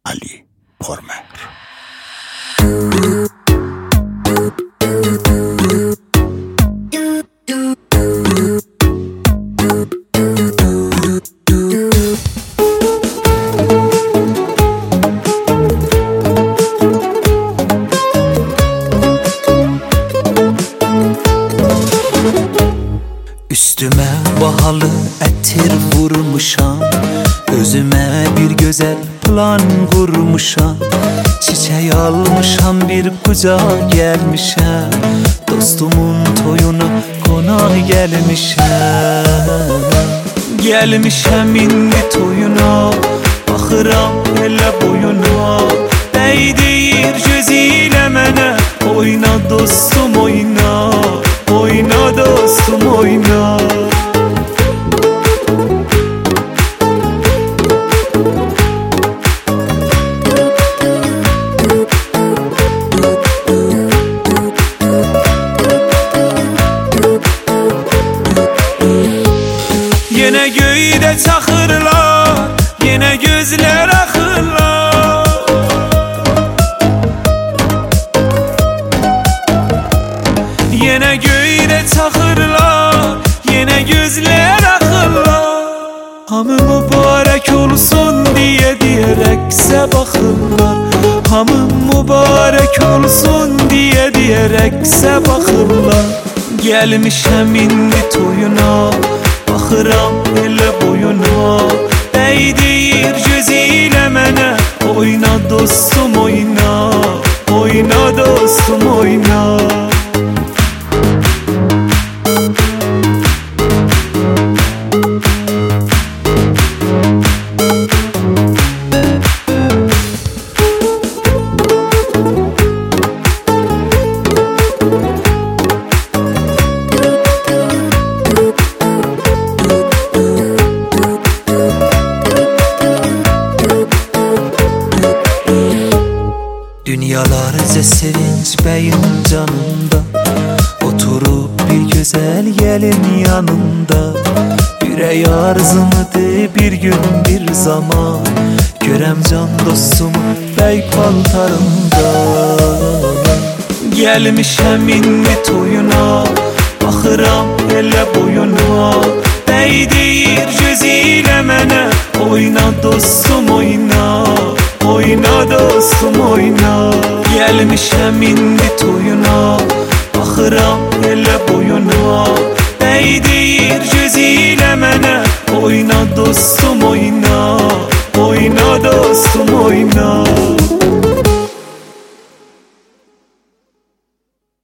Ali Pormer. Üstüme bahalı ətir vurmuşam, özümə bir gözəl plan qurmuşam. Çiçək almışam, bir qucaq gəlmişəm, dostumun toyuna qonaq gəlmişəm. Gəlmişəm indi toyuna, baxıram elə boyuna, dəydiyir gözü ilə mənə. Oyna dostum oyna, oyna dostum oyna. Yenə göydə çaxırlar, yenə gözlər axırlar. Yenə göydə çaxırlar, yenə gözlər axırlar. Hamı mübarək olsun deyə rəqsə baxırlar. Hamı mübarək olsun deyə rəqsə baxırlar. Gəlmişəm indi toyuna, baxıram elə boyuna, dəydiyir gözü ilə mənə. Oyna dostum oyna, oyna dostum oyna. Dünyalarca sevinç bəyin canında, oturub bir gözəl gəlin yanında. Ürək arzımıdır bir gün bir zaman, görəm can dostumu bəy paltarında. Gəlmişəm indi toyuna, baxıram elə boyuna, dəydiyir gözü ilə mənə. Oyna dostum oyna, oyna dostum oyna. Gəlmişəm indi toyuna, baxıram elə boyuna, dəydiyir gözü ilə mənə. Oyna dostum oyna, oyna dostum